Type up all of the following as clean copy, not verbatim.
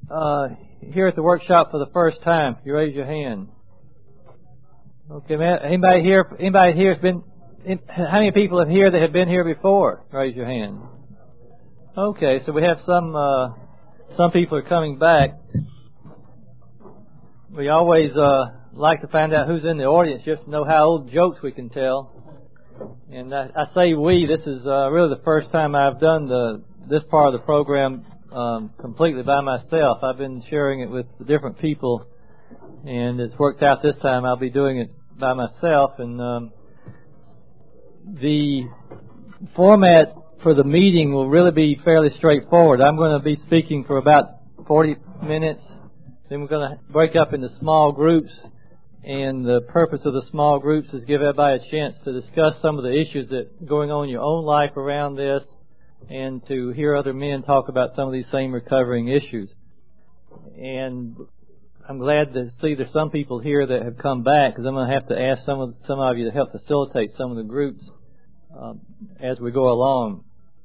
here at the workshop for the first time? You raise your hand. Okay, man. Anybody here has been? How many people are here that have been here before? Raise your hand. Okay, so we have some people are coming back. We always like to find out who's in the audience just to know how old jokes we can tell. And I say we. This is really the first time I've done this part of the program completely by myself. I've been sharing it with different people, and it's worked out this time. I'll be doing it by myself, and the format for the meeting will really be fairly straightforward. I'm going to be speaking for about 40 minutes. Then we're going to break up into small groups, and the purpose of the small groups is give everybody a chance to discuss some of the issues that are going on in your own life around this, and to hear other men talk about some of these same recovering issues. And I'm glad to see there's some people here that have come back, because I'm going to have to ask some of you to help facilitate some of the groups as we go along.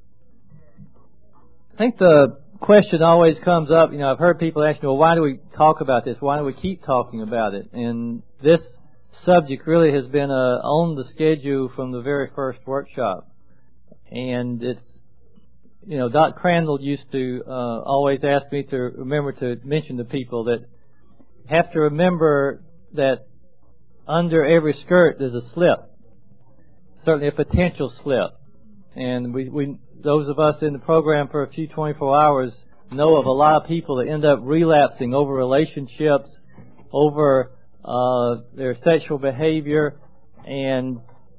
I think the question always comes up, I've heard people ask me, well, why do we talk about this? Why do we keep talking about it? And this subject really has been on the schedule from the very first workshop. And it's, Dr. Crandall used to always ask me to remember to mention to people that have to remember that under every skirt there's a slip, certainly a potential slip. And we those of us in the program for a few 24 hours know of a lot of people that end up relapsing over relationships, over their sexual behavior, and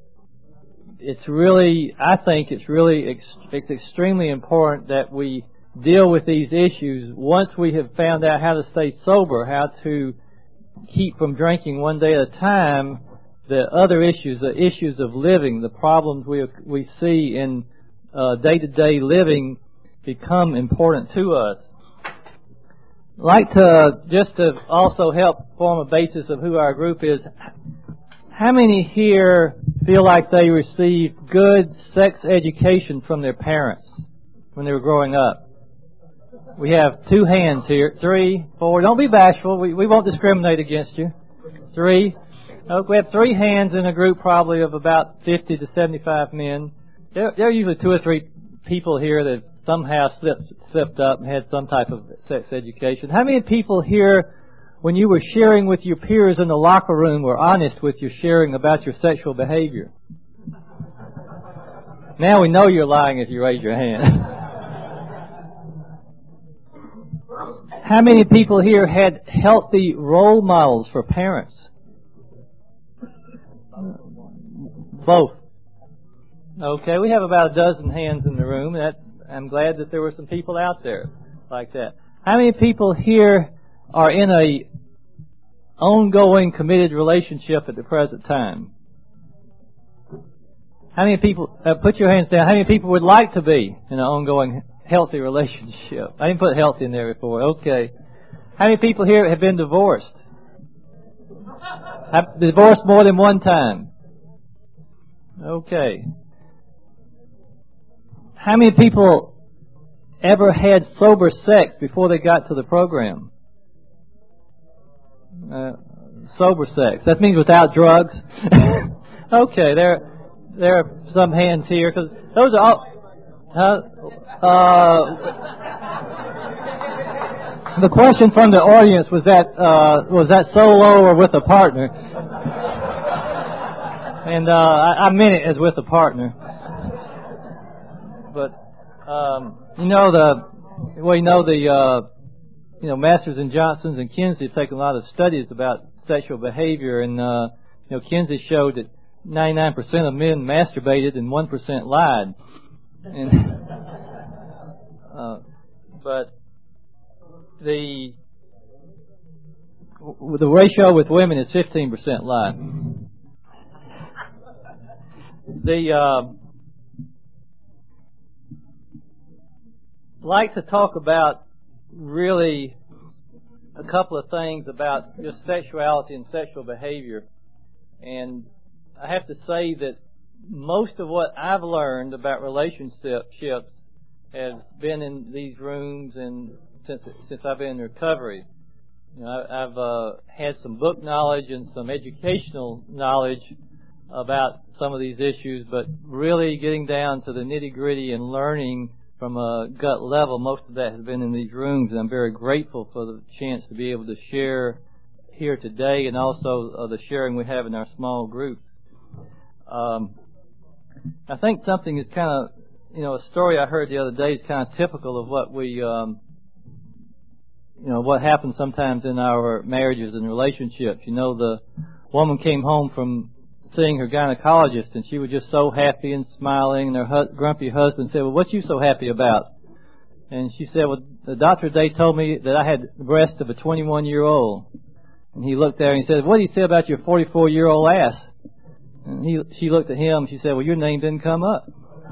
I think it's extremely important that we deal with these issues once we have found out how to stay sober, how to keep from drinking one day at a time. The other issues, the issues of living, the problems we see in day-to-day living become important to us. I'd like to also help form a basis of who our group is. How many here feel like they received good sex education from their parents when they were growing up? We have 2 hands here. 3, 4. Don't be bashful. We won't discriminate against you. 3. We have 3 hands in a group probably of about 50 to 75 men. There are usually 2 or 3 people here that somehow slipped up and had some type of sex education. How many people here, when you were sharing with your peers in the locker room, were honest with your sharing about your sexual behavior? Now we know you're lying if you raise your hand. How many people here had healthy role models for parents? Both. Okay, we have about a dozen hands in the room. I'm glad that there were some people out there like that. How many people here are in a ongoing committed relationship at the present time? How many people, put your hands down, how many people would like to be in an ongoing healthy relationship? I didn't put healthy in there before. Okay. How many people here have been divorced? Have divorced more than one time? Okay. How many people ever had sober sex before they got to the program? Sober sex. That means without drugs. Okay, there are some hands here, because those are all. The question from the audience was that solo or with a partner? And I meant it as with a partner. But Masters and Johnsons and Kinsey have taken a lot of studies about sexual behavior, and Kinsey showed that 99% of men masturbated and 1% lied. And but the ratio with women is 15% lie. Like to talk about really a couple of things about just sexuality and sexual behavior. And I have to say that most of what I've learned about relationships has been in these rooms and since I've been in recovery. You know, I've had some book knowledge and some educational knowledge about some of these issues, but really getting down to the nitty-gritty and learning from a gut level, most of that has been in these rooms, and I'm very grateful for the chance to be able to share here today, and also the sharing we have in our small group. I think something is kind of, a story I heard the other day is kind of typical of what we, what happens sometimes in our marriages and relationships. The woman came home from seeing her gynecologist, and she was just so happy and smiling, and her grumpy husband said, "Well, what you so happy about?" And she said, "Well, the doctor today told me that I had the breast of a 21-year-old. And he looked there and he said, "What did he say about your 44-year-old ass?" And she looked at him and she said, "Well, your name didn't come up."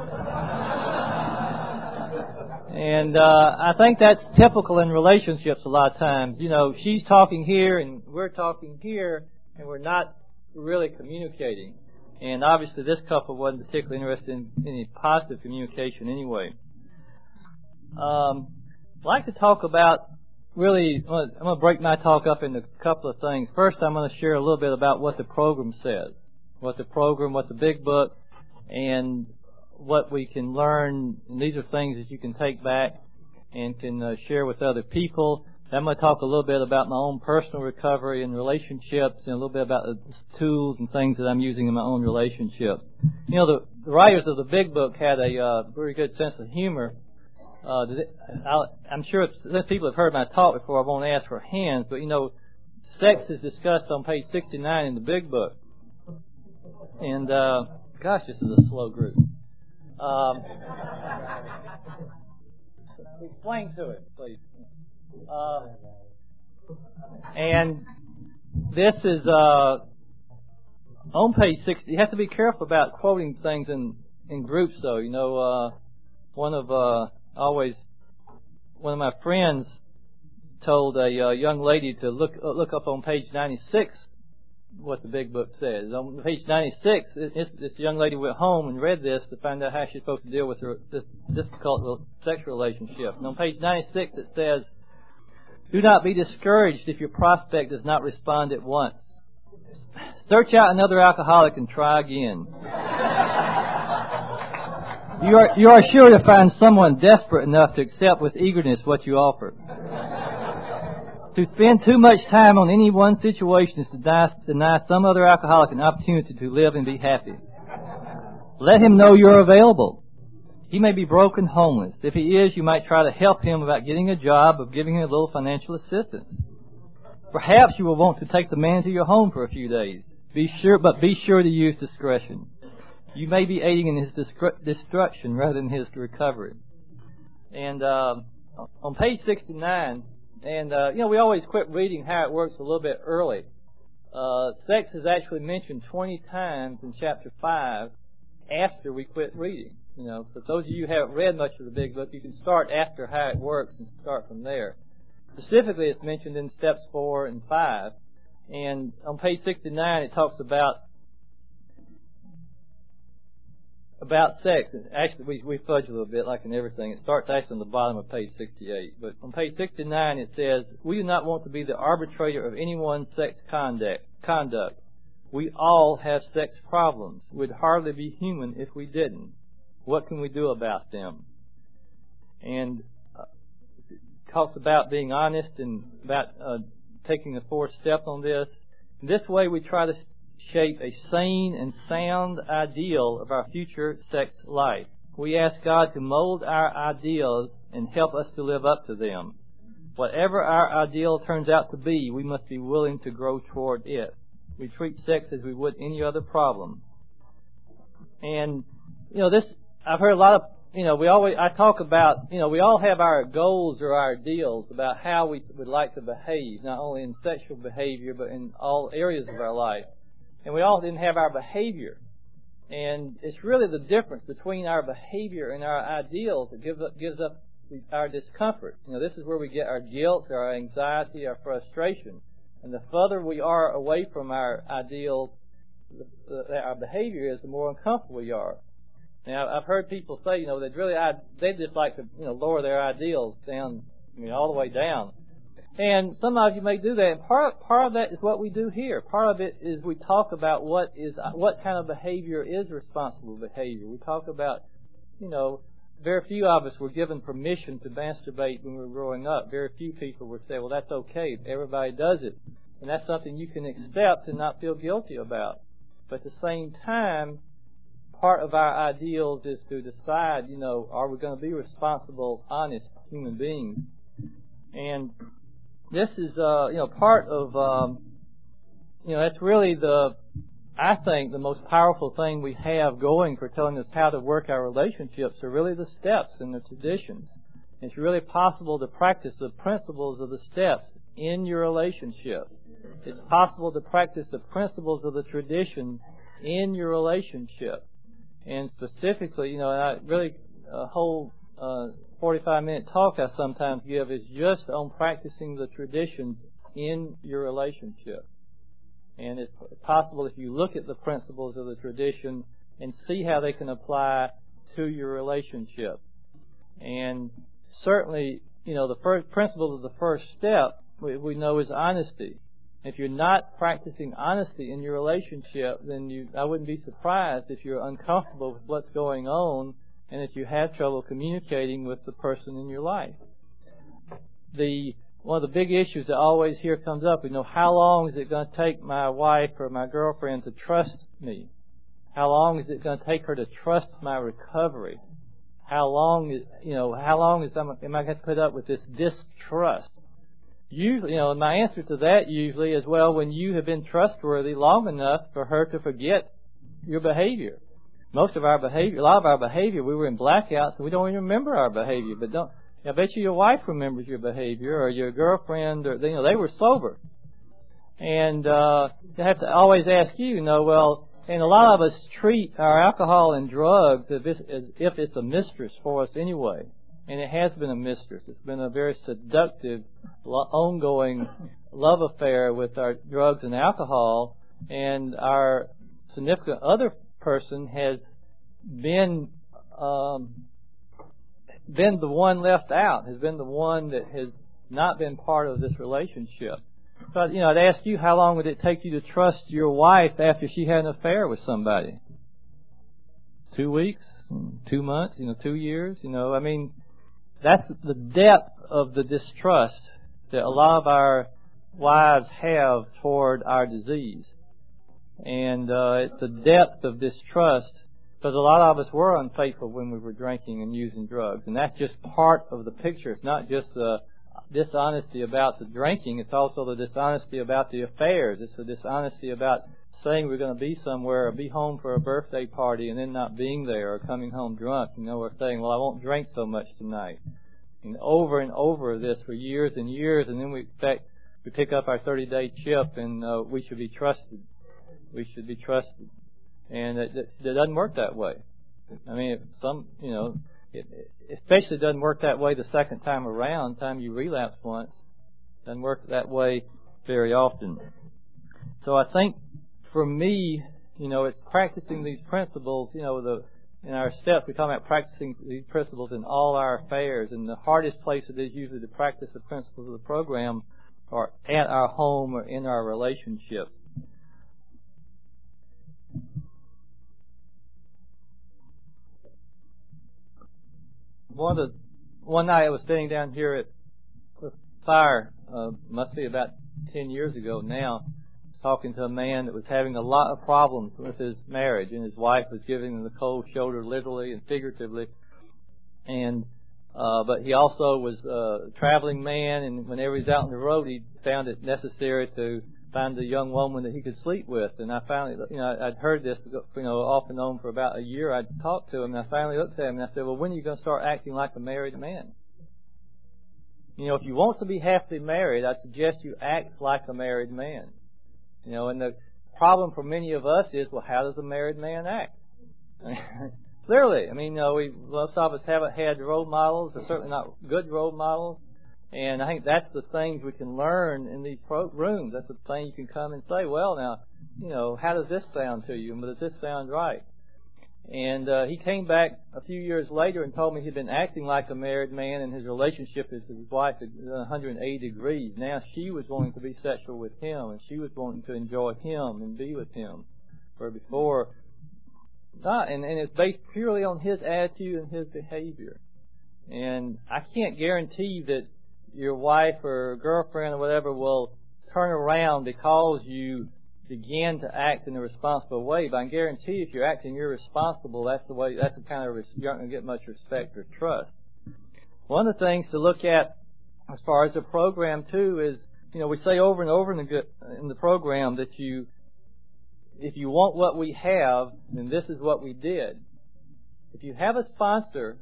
And I think that's typical in relationships a lot of times. She's talking here and we're talking here, and we're not really communicating. And obviously this couple wasn't particularly interested in any positive communication anyway. I'd like to talk about I'm going to break my talk up into a couple of things. First, I'm going to share a little bit about what the program says, what the big book, and what we can learn. And these are things that you can take back and can share with other people. I'm going to talk a little bit about my own personal recovery and relationships, and a little bit about the tools and things that I'm using in my own relationship. The writers of the big book had a very good sense of humor. I'm sure that people have heard my talk before. I won't ask for hands, but sex is discussed on page 69 in the big book. And gosh, this is a slow group. Explain to it, please. And this is on page 60. You have to be careful about quoting things in groups, though. One of my friends told a young lady to look up on page 96 what the big book says. On page 96, this young lady went home and read this to find out how she's supposed to deal with this difficult sexual relationship. And on page 96 it says, "Do not be discouraged if your prospect does not respond at once. Search out another alcoholic and try again. You are sure to find someone desperate enough to accept with eagerness what you offer. To spend too much time on any one situation is to deny some other alcoholic an opportunity to live and be happy. Let him know you're available. He may be broke and homeless. If he is, you might try to help him about getting a job, of giving him a little financial assistance. Perhaps you will want to take the man to your home for a few days. Be sure to use discretion. You may be aiding in his destruction rather than his recovery." And on page 69, and we always quit reading how it works a little bit early. Sex is actually mentioned 20 times in chapter 5 after we quit reading. For those of you who haven't read much of the big book, you can start after how it works and start from there. Specifically, it's mentioned in steps 4 and 5. And on page 69, it talks about sex. Actually, we fudge a little bit, like in everything. It starts actually on the bottom of page 68. But on page 69, it says, "We do not want to be the arbitrator of anyone's sex conduct. We all have sex problems. We'd hardly be human if we didn't. What can we do about them?" And it talks about being honest and about taking the fourth step on this. This way we try to shape a sane and sound ideal of our future sex life. We ask God to mold our ideals and help us to live up to them. Whatever our ideal turns out to be, we must be willing to grow toward it. We treat sex as we would any other problem. And, I've heard a lot of, I talk about, we all have our goals or our ideals about how we would like to behave, not only in sexual behavior, but in all areas of our life. And we all didn't have our behavior. And it's really the difference between our behavior and our ideals that gives us our discomfort. This is where we get our guilt, our anxiety, our frustration. And the further we are away from our ideals, our behavior is, the more uncomfortable we are. Now, I've heard people say, they'd just like to, lower their ideals down, all the way down. And some of you may do that. And part of that is what we do here. Part of it is we talk about what kind of behavior is responsible behavior. We talk about, very few of us were given permission to masturbate when we were growing up. Very few people would say, well, that's okay. Everybody does it. And that's something you can accept and not feel guilty about. But at the same time, part of our ideals is to decide, are we going to be responsible, honest human beings? And this is, part of, that's really I think the most powerful thing we have going for telling us how to work our relationships are really the steps and the traditions. It's really possible to practice the principles of the steps in your relationship. It's possible to practice the principles of the tradition in your relationship. And specifically, a whole 45-minute talk I sometimes give is just on practicing the traditions in your relationship. And it's possible if you look at the principles of the tradition and see how they can apply to your relationship. And certainly, the first principle of the first step we know is honesty. If you're not practicing honesty in your relationship, then I wouldn't be surprised if you're uncomfortable with what's going on and if you have trouble communicating with the person in your life. One of the big issues that always here comes up, how long is it going to take my wife or my girlfriend to trust me? How long is it going to take her to trust my recovery? How long am I going to put up with this distrust? Usually, my answer to that usually is, well, when you have been trustworthy long enough for her to forget your behavior. A lot of our behavior, we were in blackouts and we don't even remember our behavior. But I bet you your wife remembers your behavior, or your girlfriend, or they were sober. And you have to always ask and a lot of us treat our alcohol and drugs as if it's a mistress for us anyway. And it has been a mistress. It's been a very seductive, ongoing love affair with our drugs and alcohol. And our significant other person has been the one left out, has been the one that has not been part of this relationship. So, I'd ask you, how long would it take you to trust your wife after she had an affair with somebody? 2 weeks? 2 months? 2 years? That's the depth of the distrust that a lot of our wives have toward our disease. And it's the depth of distrust, because a lot of us were unfaithful when we were drinking and using drugs. And that's just part of the picture. It's not just the dishonesty about the drinking. It's also the dishonesty about the affairs. It's the dishonesty about saying we're going to be somewhere or be home for a birthday party and then not being there, or coming home drunk, or saying, well, I won't drink so much tonight. And over this for years and years, and then we pick up our 30-day chip and we should be trusted. We should be trusted. And it doesn't work that way. It especially doesn't work that way the second time around, time you relapse once. It doesn't work that way very often. So I think for me, it's practicing these principles, in our steps we talk about practicing these principles in all our affairs, and the hardest place it is usually to practice the principles of the program are at our home or in our relationships. One night I was sitting down here at the fire, must be about 10 years ago now, talking to a man that was having a lot of problems with his marriage, and his wife was giving him the cold shoulder literally and figuratively. And but he also was a traveling man, and whenever he was out on the road, he found it necessary to find a young woman that he could sleep with. And I finally, I'd heard this, off and on for about a year. I'd talked to him, and I finally looked at him and I said, well, when are you going to start acting like a married man? If you want to be happily married, I suggest you act like a married man. And the problem for many of us is, well, how does a married man act? Clearly, most of us haven't had role models, or certainly not good role models. And I think that's the things we can learn in these rooms. That's the thing you can come and say, well, now, how does this sound to you? Does this sound right? And he came back a few years later and told me he'd been acting like a married man, and his relationship with his wife had 180 degrees. Now she was wanting to be sexual with him, and she was wanting to enjoy him and be with him. Where before, not, and it's based purely on his attitude and his behavior. And I can't guarantee that your wife or girlfriend or whatever will turn around because you begin to act in a responsible way. But I can guarantee if you're acting irresponsible, that's the kind of, you're not going to get much respect or trust. One of the things to look at as far as the program too is, we say over and over in the program that if you want what we have, then this is what we did. If you have a sponsor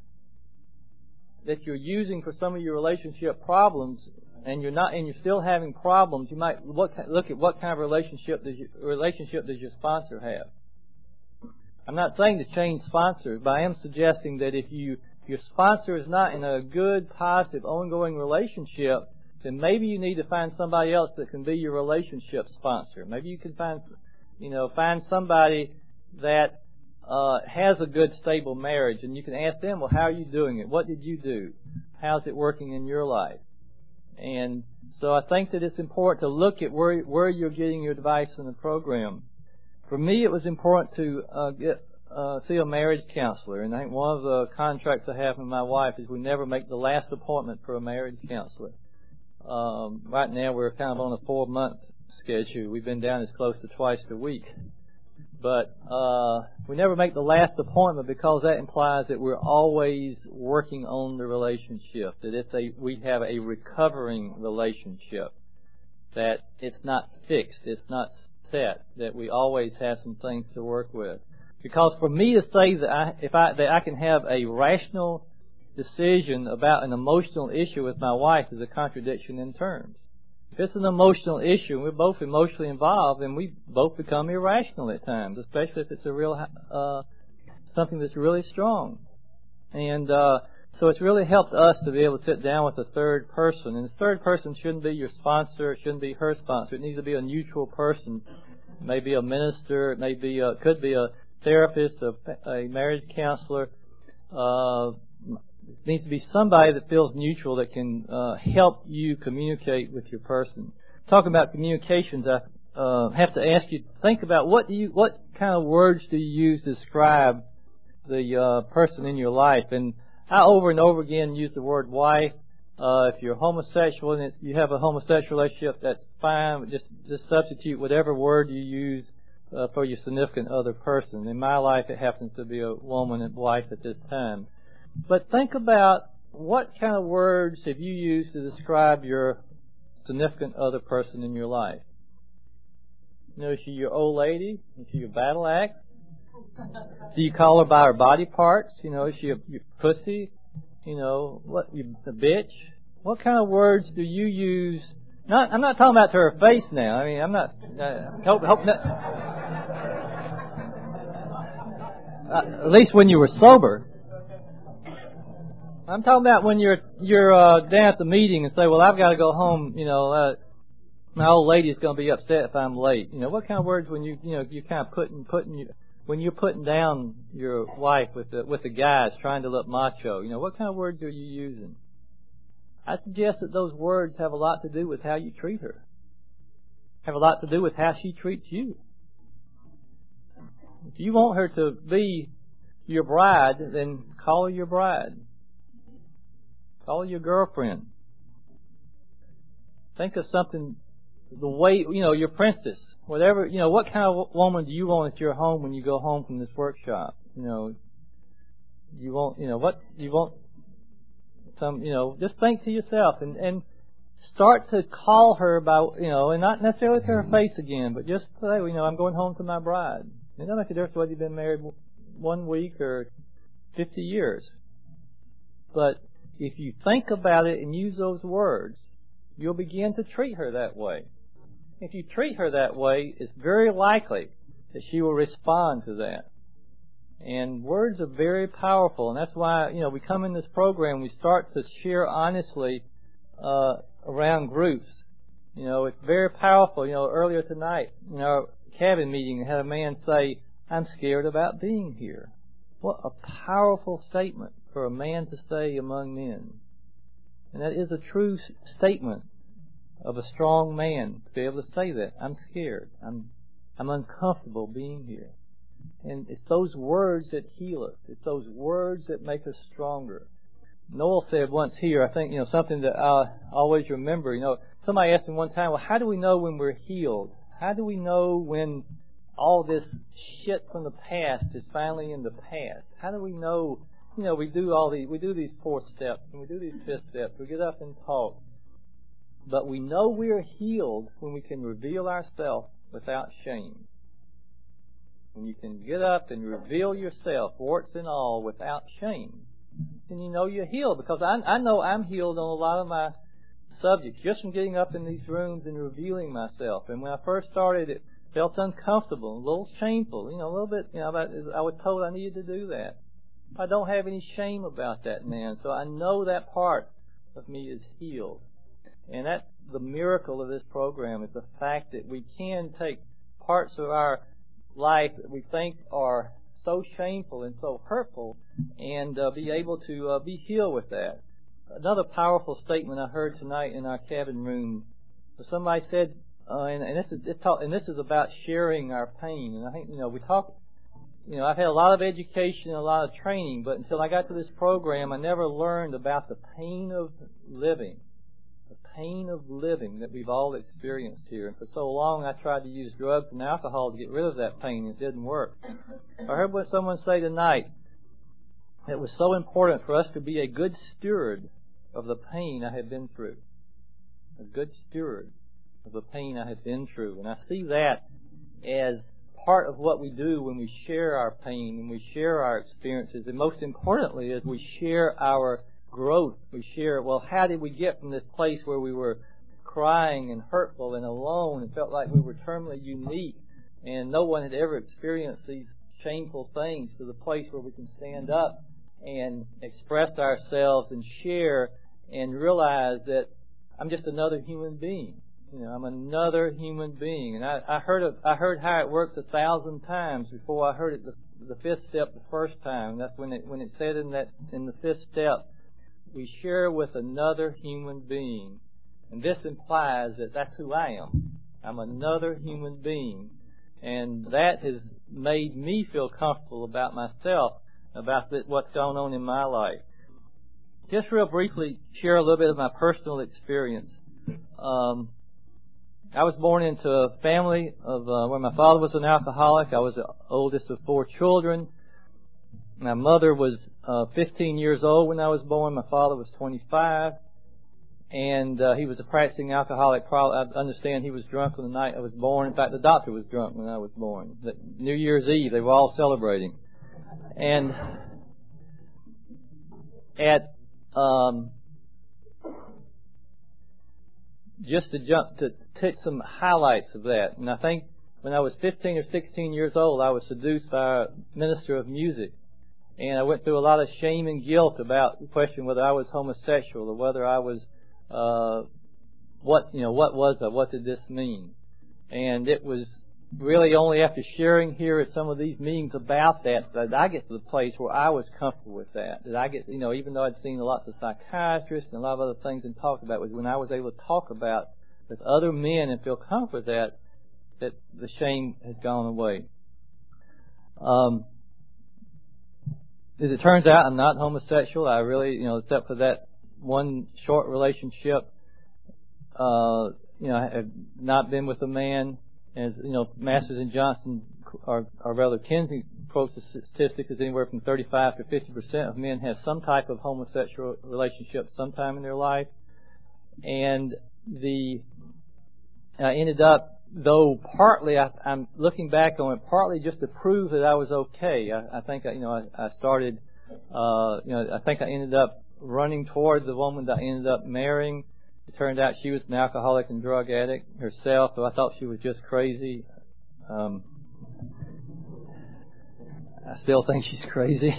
that you're using for some of your relationship problems, and you're still having problems, you might look at what kind of relationship does your sponsor have. I'm not saying to change sponsors, but I am suggesting that if your sponsor is not in a good, positive, ongoing relationship, then maybe you need to find somebody else that can be your relationship sponsor. Maybe you can find somebody that has a good, stable marriage, and you can ask them, well, how are you doing it? What did you do? How's it working in your life? And so I think that it's important to look at where you're getting your advice in the program. For me, it was important to see a marriage counselor, and I think one of the contracts I have with my wife is we never make the last appointment for a marriage counselor. Right now, we're kind of on a 4-month schedule. We've been down as close to twice a week. But we never make the last appointment because that implies that we're always working on the relationship, that we have a recovering relationship, that it's not fixed, it's not set, that we always have some things to work with. Because for me to say that I can have a rational decision about an emotional issue with my wife is a contradiction in terms. If it's an emotional issue and we're both emotionally involved, then we both become irrational at times, especially if it's a real something that's really strong. And so it's really helped us to be able to sit down with a third person. And the third person shouldn't be your sponsor, it shouldn't be her sponsor. It needs to be a neutral person. It may be a minister, it could be a therapist, a marriage counselor. It needs to be somebody that feels neutral, that can help you communicate with your person. Talking about communications, I have to ask you to think about what kind of words do you use to describe the person in your life. And I over and over again use the word wife. If you're homosexual and you have a homosexual relationship, that's fine. Just substitute whatever word you use for your significant other person. In my life, it happens to be a woman and wife at this time. But think about what kind of words have you used to describe your significant other person in your life. Is she your old lady? Is she your battle axe? Do you call her by her body parts? Is she your pussy? What, you a bitch? What kind of words do you use? I'm not talking about to her face now. I mean, I'm not. Hope not. At least when you were sober. I'm talking about when you're down at the meeting and say, well, I've got to go home, my old lady is going to be upset if I'm late. What kind of words when you're kind of when you're putting down your wife with the guys trying to look macho, what kind of words are you using? I suggest that those words have a lot to do with how you treat her. Have a lot to do with how she treats you. If you want her to be your bride, then call her your bride. Call her your girlfriend. Think of something, the way, your princess. Whatever, what kind of woman do you want at your home when you go home from this workshop? You want some, just think to yourself and start to call her by, and not necessarily to her face again, but just say, I'm going home to my bride. It doesn't make a difference whether you've been married 1 week or 50 years. But if you think about it and use those words, you'll begin to treat her that way. If you treat her that way, it's very likely that she will respond to that. And words are very powerful, and that's why, we come in this program, we start to share honestly around groups. It's very powerful. Earlier tonight, in our cabin meeting, I had a man say, I'm scared about being here. What a powerful statement for a man to say among men. And that is a true statement of a strong man to be able to say that. I'm scared. I'm uncomfortable being here. And it's those words that heal us. It's those words that make us stronger. Noel said once here, I think, something that I always remember, somebody asked me one time, well, how do we know when we're healed? How do we know when all this shit from the past is finally in the past? How do we know, we do these 4 steps and we do these 5th steps. We get up and talk. But we know we're healed when we can reveal ourselves without shame. When you can get up and reveal yourself, warts and all, without shame, then you know you're healed. Because I know I'm healed on a lot of my subjects just from getting up in these rooms and revealing myself. And when I first started, it felt uncomfortable, a little shameful, a little bit, I was told I needed to do that. I don't have any shame about that, man. So I know that part of me is healed. And that's the miracle of this program, is the fact that we can take parts of our life that we think are so shameful and so hurtful and be able to be healed with that. Another powerful statement I heard tonight in our cabin room, somebody said, and this is about sharing our pain. And I think, we talk, I've had a lot of education and a lot of training, but until I got to this program, I never learned about the pain of living. The pain of living that we've all experienced here. And for so long, I tried to use drugs and alcohol to get rid of that pain. It didn't work. I heard what someone say tonight. It was so important for us to be a good steward of the pain I had been through. A good steward of the pain I had been through. And I see that as part of what we do when we share our pain, when we share our experiences. And most importantly, is we share our growth. We share, how did we get from this place where we were crying and hurtful and alone and felt like we were terminally unique and no one had ever experienced these shameful things, to the place where we can stand up and express ourselves and share and realize that I'm just another human being. I'm another human being. And I heard how it works 1,000 times before I heard it the 5th step the first time. That's when it said in the 5th step, we share with another human being. And this implies that that's who I am. I'm another human being. And that has made me feel comfortable about myself, about what's going on in my life. Just real briefly, share a little bit of my personal experience. I was born into a family of where my father was an alcoholic. I was the oldest of 4 children. My mother was 15 years old when I was born. My father was 25. And he was a practicing alcoholic. I understand he was drunk on the night I was born. In fact, the doctor was drunk when I was born. New Year's Eve, they were all celebrating. And just to take some highlights of that. And I think when I was 15 or 16 years old, I was seduced by a minister of music. And I went through a lot of shame and guilt about the question whether I was homosexual or whether I was, what was I? What did this mean? And it was really only after sharing here at some of these meetings about that I get to the place where I was comfortable with that. That I get, even though I'd seen lots of psychiatrists and a lot of other things and talked about, was when I was able to talk about with other men and feel comfort that the shame has gone away. As it turns out, I'm not homosexual. I really, except for that one short relationship, I have not been with a man. As Masters and Johnson are rather Kinsey quotes the statistic is anywhere from 35 to 50% of men have some type of homosexual relationship sometime in their life. And I ended up, though partly I'm looking back on it, partly just to prove that I was okay. I think I started, I think I ended up running toward the woman that I ended up marrying. It turned out she was an alcoholic and drug addict herself, so I thought she was just crazy. I still think she's crazy.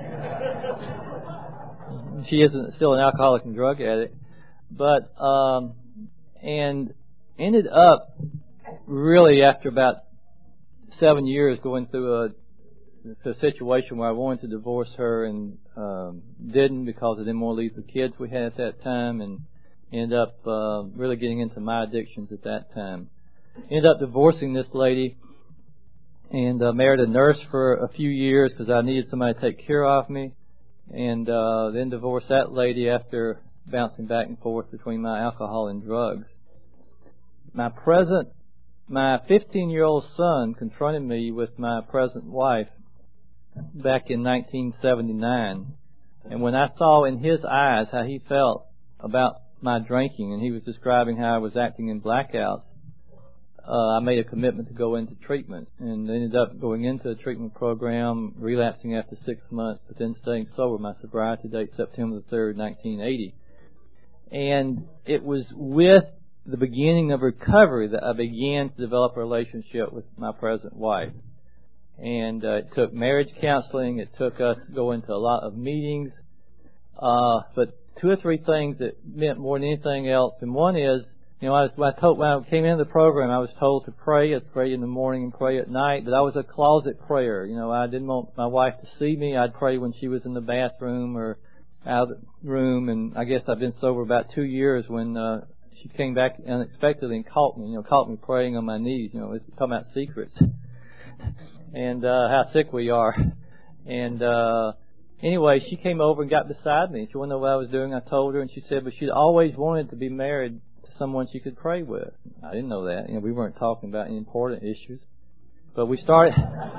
She isn't still an alcoholic and drug addict, but and ended up really after about 7 years going through to a situation where I wanted to divorce her and didn't, because I didn't want to leave the kids we had at that time, and ended up really getting into my addictions at that time. Ended up divorcing this lady and married a nurse for a few years because I needed somebody to take care of me, and then divorced that lady after bouncing back and forth between my alcohol and drugs. My 15-year-old son confronted me with my present wife back in 1979. And when I saw in his eyes how he felt about my drinking, and he was describing how I was acting in blackouts, I made a commitment to go into treatment, and ended up going into a treatment program, relapsing after 6 months, but then staying sober. My sobriety date, September the 3rd, 1980. And it was with the beginning of recovery that I began to develop a relationship with my present wife. And it took marriage counseling. It took us going to a lot of meetings. But two or three things that meant more than anything else. And one is, when I came into the program, I was told to pray. I'd pray in the morning and pray at night. But I was a closet prayer. I didn't want my wife to see me. I'd pray when she was in the bathroom or out of the room. And I guess I've been sober about 2 years when she came back unexpectedly and caught me praying on my knees. It's talking about secrets and how sick we are. And anyway, she came over and got beside me. She wanted to know what I was doing. I told her, and she said, but she'd always wanted to be married to someone she could pray with. I didn't know that. We weren't talking about any important issues. But we started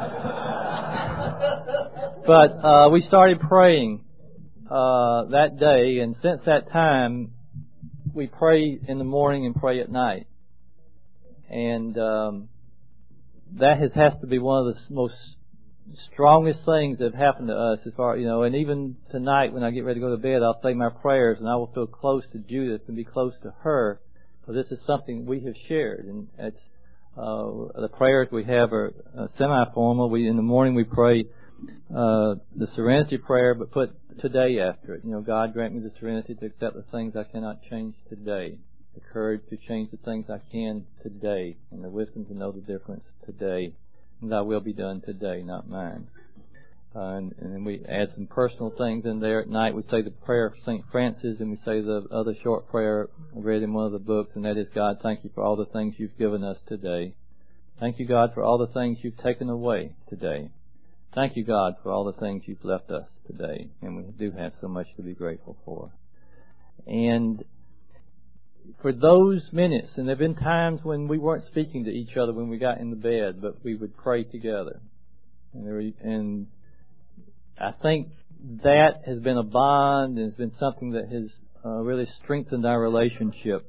we started praying that day, and since that time we pray in the morning and pray at night. And that has to be one of the most strongest things that have happened to us as far, and even tonight when I get ready to go to bed, I'll say my prayers and I will feel close to Judith and be close to her. So this is something we have shared, and it's the prayers we have are semi-formal. In the morning we pray the serenity prayer, but put today after it. God grant me the serenity to accept the things I cannot change today, the courage to change the things I can today, and the wisdom to know the difference today. And thy will be done today, not mine. And then we add some personal things in there. At night we say the prayer of St. Francis, and we say the other short prayer I read in one of the books, and that is, God, thank you for all the things you've given us today. Thank you, God, for all the things you've taken away today. Thank you, God, for all the things you've left us today. And we do have so much to be grateful for. And for those minutes, and there have been times when we weren't speaking to each other when we got in the bed, but we would pray together. And I think that has been a bond, and has been something that has really strengthened our relationship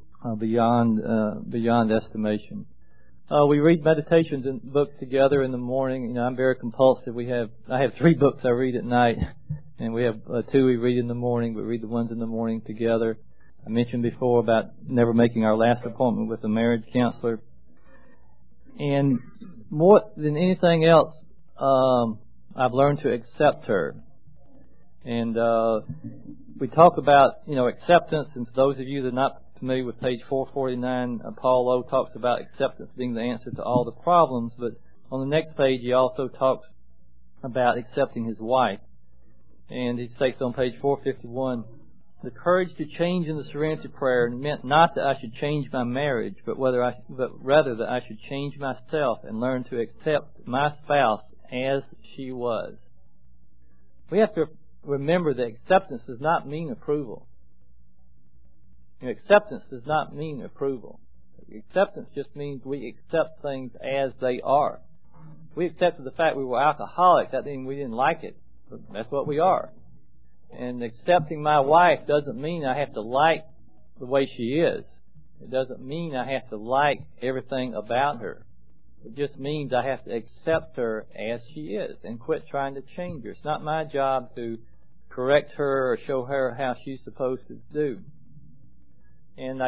beyond estimation. We read meditations and books together in the morning. I'm very compulsive. I have 3 books I read at night, and we have 2 we read in the morning. We read the ones in the morning together. I mentioned before about never making our last appointment with a marriage counselor. And more than anything else, I've learned to accept her. And we talk about, acceptance, and for those of you that are not familiar with page 449, Paul Lowe talks about acceptance being the answer to all the problems, but on the next page he also talks about accepting his wife. And he states on page 451, the courage to change in the serenity prayer meant not that I should change my marriage, but rather that I should change myself and learn to accept my spouse as she was. We have to remember that acceptance does not mean approval. Acceptance does not mean approval. Acceptance just means we accept things as they are. We accepted the fact we were alcoholics. That didn't mean we didn't like it. But that's what we are. And accepting my wife doesn't mean I have to like the way she is. It doesn't mean I have to like everything about her. It just means I have to accept her as she is and quit trying to change her. It's not my job to correct her or show her how she's supposed to do. And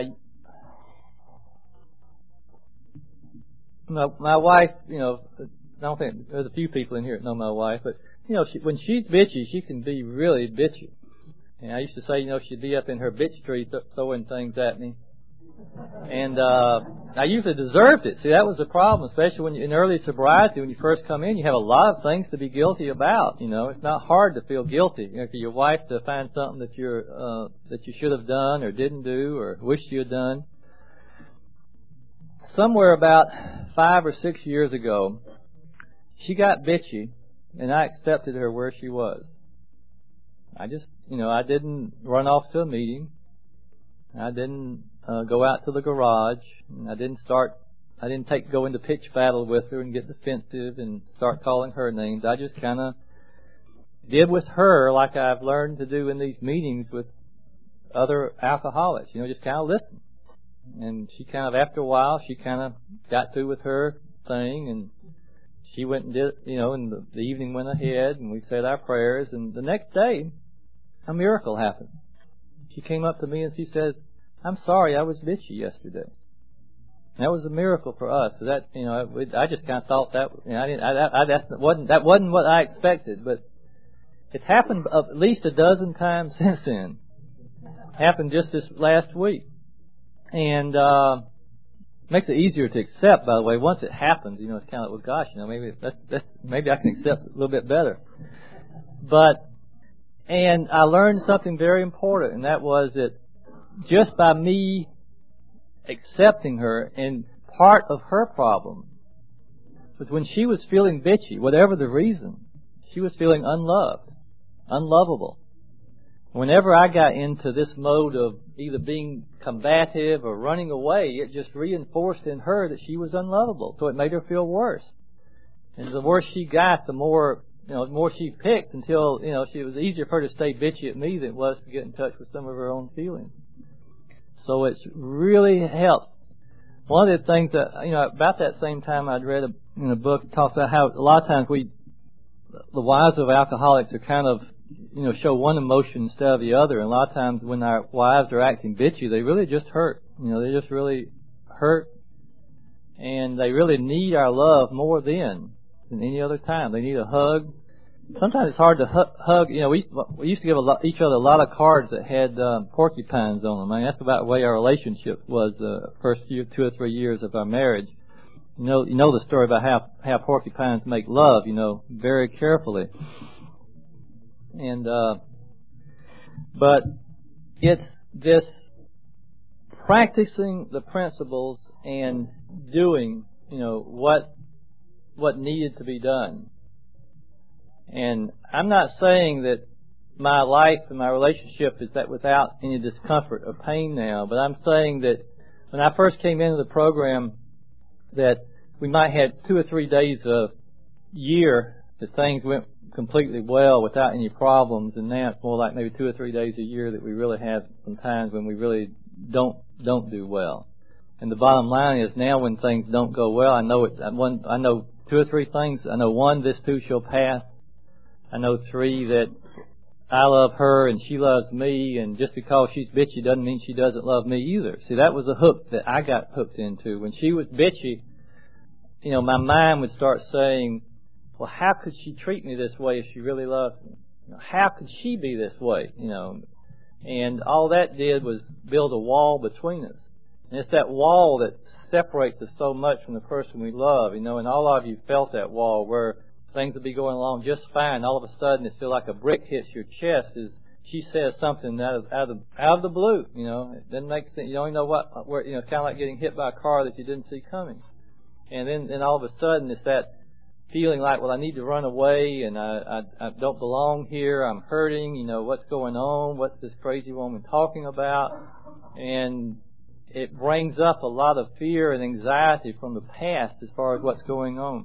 my wife, I don't think there's a few people in here that know my wife, but when she's bitchy, she can be really bitchy. And I used to say, she'd be up in her bitch tree throwing things at me. And I usually deserved it. See, that was the problem, especially when in early sobriety, when you first come in, you have a lot of things to be guilty about. It's not hard to feel guilty. For your wife to find something that you should have done or didn't do or wished you had done. Somewhere about 5 or 6 years ago, she got bitchy, and I accepted her where she was. I just, I didn't run off to a meeting. I didn't go out to the garage. I didn't go into pitch battle with her and get defensive and start calling her names. I just kind of did with her like I've learned to do in these meetings with other alcoholics. Just kind of listen. And she kind of, after a while, she kind of got through with her thing, and she went and did, and the evening went ahead, and we said our prayers, and the next day, a miracle happened. She came up to me and she said, "I'm sorry, I was bitchy yesterday." And that was a miracle for us. So that, I just kind of thought that, that wasn't what I expected, but it's happened at least a dozen times since then. Happened just this last week. And makes it easier to accept, by the way. Once it happens, it's kind of like, well, gosh, maybe I can accept it a little bit better. And I learned something very important, and that was that just by me accepting her, and part of her problem was when she was feeling bitchy, whatever the reason, she was feeling unloved, unlovable. Whenever I got into this mode of either being combative or running away, it just reinforced in her that she was unlovable. So it made her feel worse. And the worse she got, the more she picked until, it was easier for her to stay bitchy at me than it was to get in touch with some of her own feelings. So it's really helped. One of the things that, about that same time I'd read in a book, it talks about how a lot of times the wives of alcoholics are kind of, show one emotion instead of the other. And a lot of times when our wives are acting bitchy, they really just hurt. They just really hurt. And they really need our love more than any other time. They need a hug. Sometimes it's hard to hug. We used to give each other a lot of cards that had porcupines on them. I mean, that's about the way our relationship was the first 2 or 3 years of our marriage. You know the story about how porcupines make love, very carefully. And but it's this practicing the principles and doing, what needed to be done. And I'm not saying that my life and my relationship is that without any discomfort or pain now, but I'm saying that when I first came into the program, that we might have 2 or 3 days a year that things went completely well without any problems, and now it's more like maybe 2 or 3 days a year that we really have some times when we really don't do well. And the bottom line is now when things don't go well, I know 2 or 3 things. I know 1, this too shall pass. I know 3, that I love her and she loves me, and just because she's bitchy doesn't mean she doesn't love me either. See, that was a hook that I got hooked into. When she was bitchy, my mind would start saying, well, how could she treat me this way if she really loved me? How could she be this way? And all that did was build a wall between us. And it's that wall that separates us so much from the person we love, and all of you felt that wall where things would be going along just fine. All of a sudden, it feels like a brick hits your chest as she says something out of the blue. It doesn't make sense. You don't even know where. It's kind of like getting hit by a car that you didn't see coming. And then all of a sudden, it's that feeling like, well, I need to run away, and I don't belong here. I'm hurting. What's going on? What's this crazy woman talking about? And it brings up a lot of fear and anxiety from the past as far as what's going on.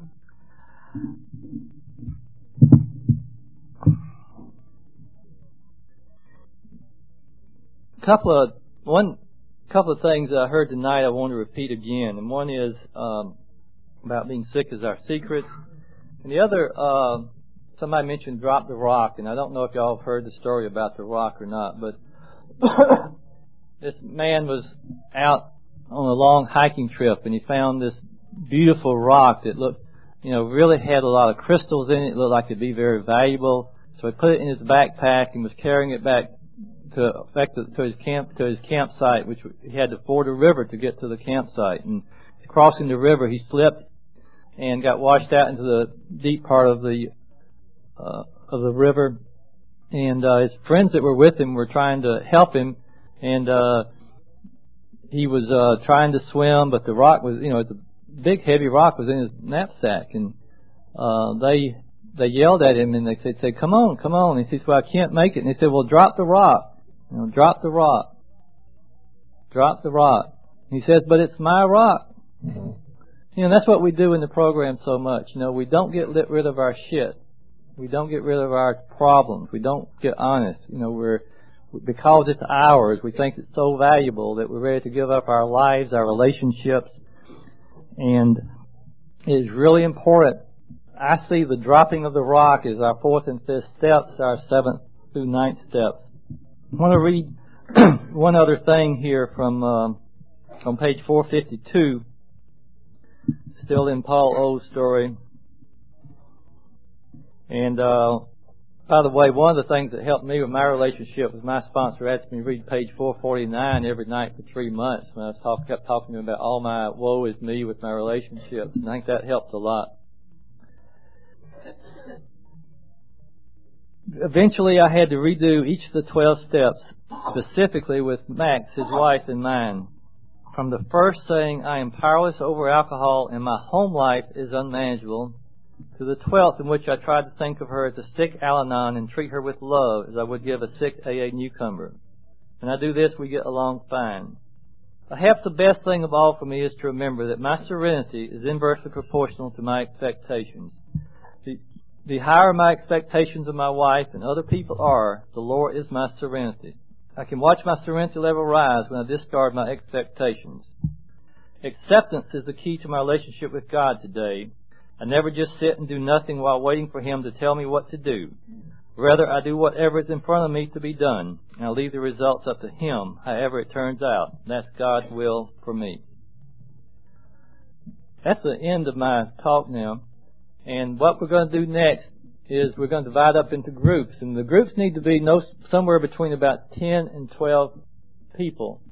Couple of things I heard tonight I want to repeat again, and one is about being sick is our secret, and the other, somebody mentioned drop the rock, and I don't know if y'all have heard the story about the rock or not, but this man was out on a long hiking trip, and he found this beautiful rock that looked, really had a lot of crystals in it. It looked like it'd be very valuable. So he put it in his backpack and was carrying it back to his campsite, which he had to ford a river to get to the campsite. And crossing the river, he slipped and got washed out into the deep part of the river. And his friends that were with him were trying to help him, and he was trying to swim, but the rock was, the big heavy rock was in his knapsack, and they yelled at him, and they said, come on. And he says, well, I can't make it. And they said, well, drop the rock. Drop the rock. And he says, but it's my rock. That's what we do in the program so much. We don't get rid of our shit. We don't get rid of our problems. We don't get honest. Because it's ours, we think it's so valuable that we're ready to give up our lives, our relationships. And it is really important. I see the dropping of the rock as our 4th and 5th steps, our 7th through 9th steps. I want to read one other thing here from on page 452, still in Paul O's story. And by the way, one of the things that helped me with my relationship was my sponsor asked me to read page 449 every night for 3 months when I kept talking to him about all my woe is me with my relationships. And I think that helped a lot. Eventually, I had to redo each of the 12 steps, specifically with Max, his wife, in mind. From the first saying, I am powerless over alcohol and my home life is unmanageable, to the 12th in which I tried to think of her as a sick Al-Anon and treat her with love as I would give a sick AA newcomer. When I do this, we get along fine. Perhaps the best thing of all for me is to remember that my serenity is inversely proportional to my expectations. The higher my expectations of my wife and other people are, the lower is my serenity. I can watch my serenity level rise when I discard my expectations. Acceptance is the key to my relationship with God today. I never just sit and do nothing while waiting for Him to tell me what to do. Rather, I do whatever is in front of me to be done, and I leave the results up to Him, however it turns out. That's God's will for me. That's the end of my talk now. And what we're going to do next is we're going to divide up into groups. And the groups need to be somewhere between about 10 and 12 people.